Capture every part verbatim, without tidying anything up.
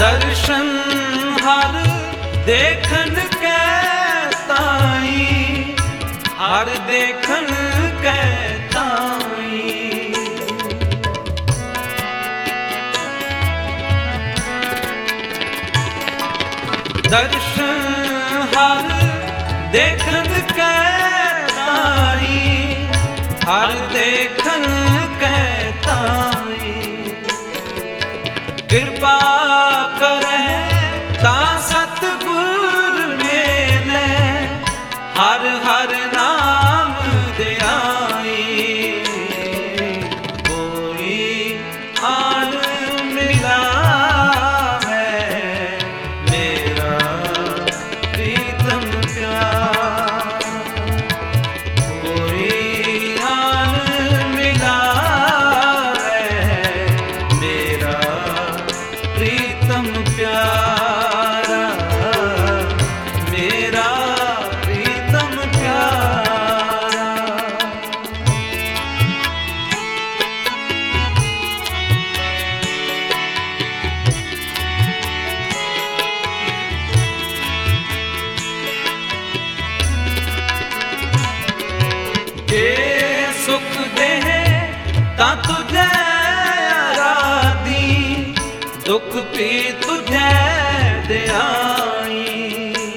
दर्शन हर देखन कै ताई, हर देखन कै ताई। दर्शन हर देखन कै ताई, हर देखन कै ताई। कृपा करे ता सतगुर मेले, हर हर नाम ध्याई। कोई आन मिला है मेरा प्रीतम प्यार, कोई आन मिला है मेरा प्रीतम प्यारा, मेरा प्रीतम प्यारा। जे सुख देह ता तुझे आराधी, दुख भी तुझे दियाई।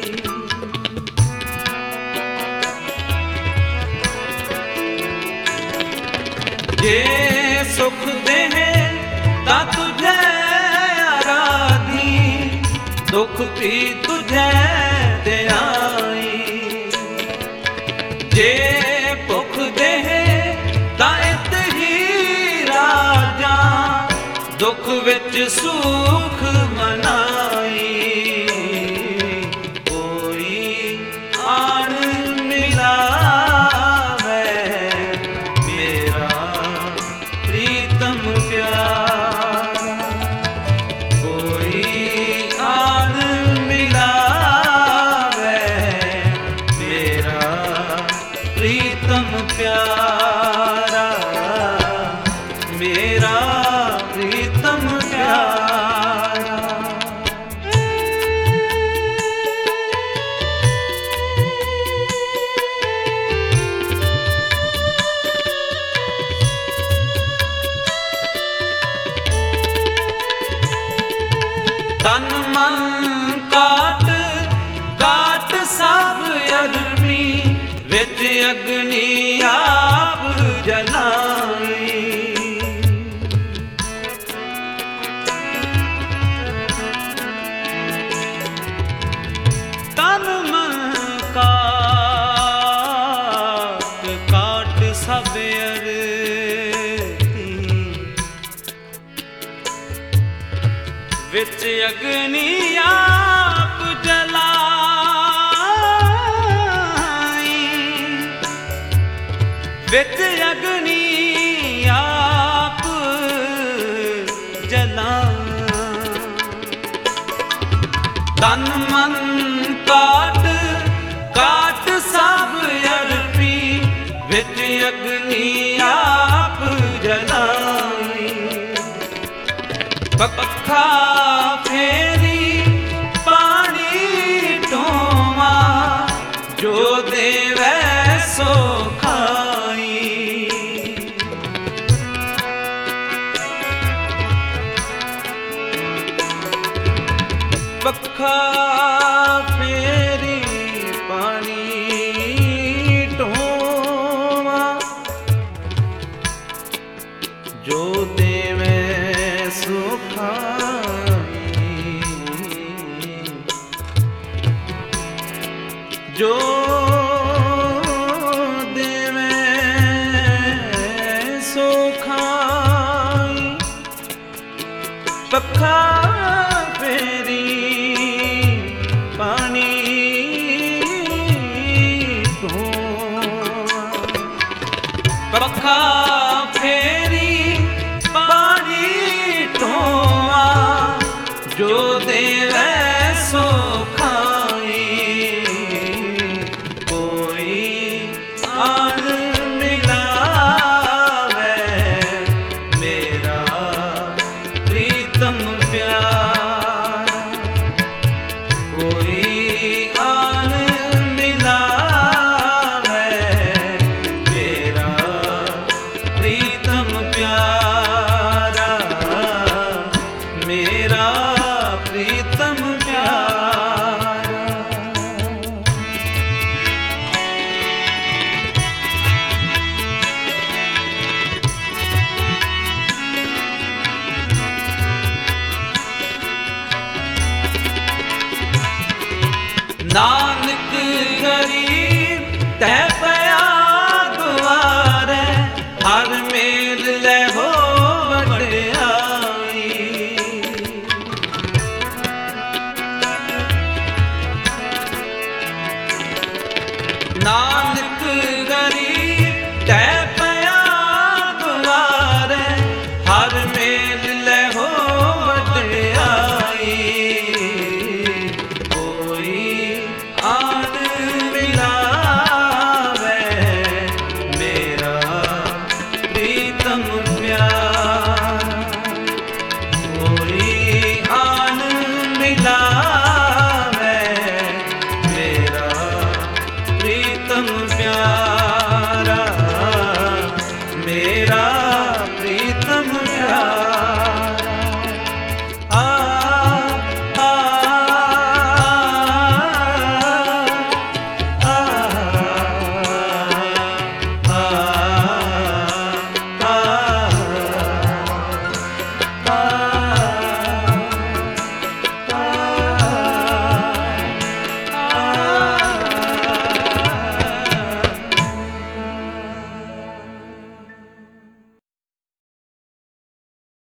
जे सुख देह ता तुझे आराधी, दुख भी तुझे दियाई। जे भुख देह ता इत ही राजा, दुख विच सुख मनाई। कोई आन मिला है मेरा प्रीतम प्यारा, कोई आन मिला है मेरा प्रीतम प्यारा, मेरा प्रीतम प्यारा। तन मन काट काट सब अग्नि, विच अग्नि आप जलाई। तन मन काट काट सब अग्नि, विच अग्नि आप जलाई। विच अग्नि आप जलाई। तन मन काट काट सब अर्पी, विच अग्नि आप जलाई। पखा फेरी पानी ढोवा, जो देवै सो खाई। पखा फेरी पानी ढोवा, जो देवै सो खाई। जो देवै सो खाई। पखा फेरी पानी ढोवा, पखा फेरी पानी ढोवा, जो देवै सो खाई। कोई आन मिला है मेरा प्रीतम प्यारा, मेरा प्रीतम प्यारा। नानक गरीब तह पया दुआरे, हर मेल ले हो वड्याई। नानक गरीब तह पया दुआरे, हर मेल ले हो वड्याई। आन मिलावे मेरा प्रीतम प्यारा, कोई आन मिलावे मेरा प्रीतम प्यारा, मेरा प्रीतम प्यारा। आ Ah